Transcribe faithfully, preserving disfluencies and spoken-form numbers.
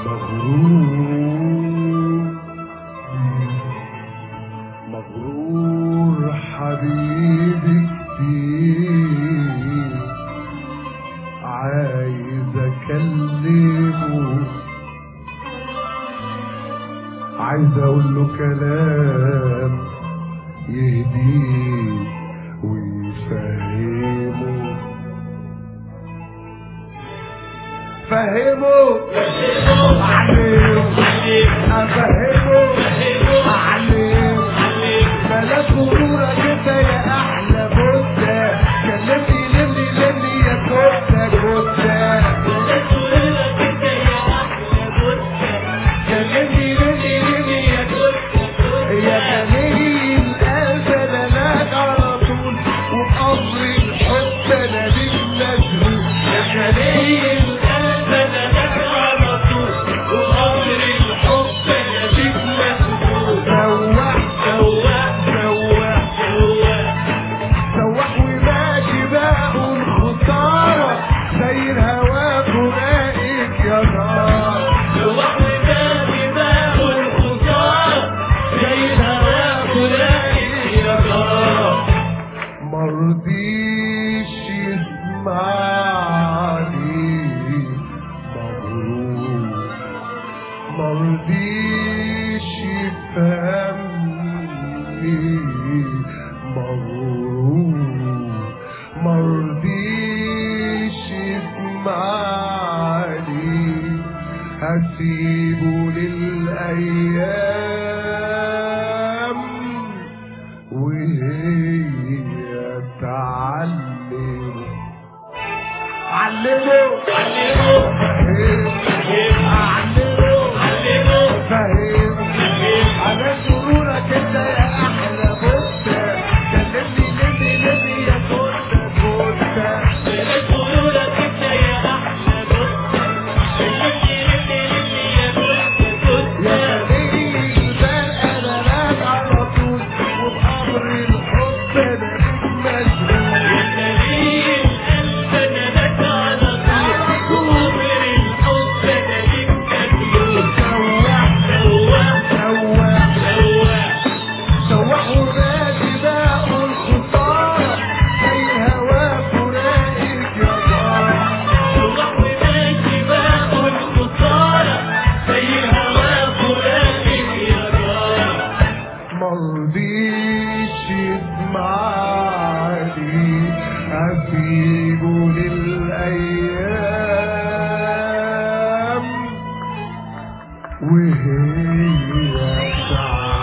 مغرور مغرور حبيبي كتير عايز اكلمه عايز اقول له كلام يهديه ويفهمه فهمه علمه افهمه علمه بلاش غرورك انت يا احلى بوسه كلمني لمني لمني يا كوسه كوسه بلاش غرورك انت يا احلى بوسه كلمني لمني لمني يا كوسه يا جميل قلب انا لك على طول وبقصر الحب انا ليك مجنون يا جميل مرضيش يفهمني مغرور مرضيش يسمعني هسيبه للأيام وهي تعلم علمه علمه فهم على سرورك انت يا احلى بوسه كلمني لمني لمني يا كوسه كوسه على سرورك انت يا احلى بوسه كلمني لمني لمني يا كوسه كوسه يا جميل بان انا لك على طول وبامر الحب انا ليك مجنون يا جميل قلب انا لك على طول وبامر الحب انا ليك مجنون سواح ونادي باء الخسارة زي الهوا فراقك يا جارة سواح ونادي باء الخسارة زي الهوا فراقك يا جارة مرضيش يسمعني هسيبه للأيام وهي تعالى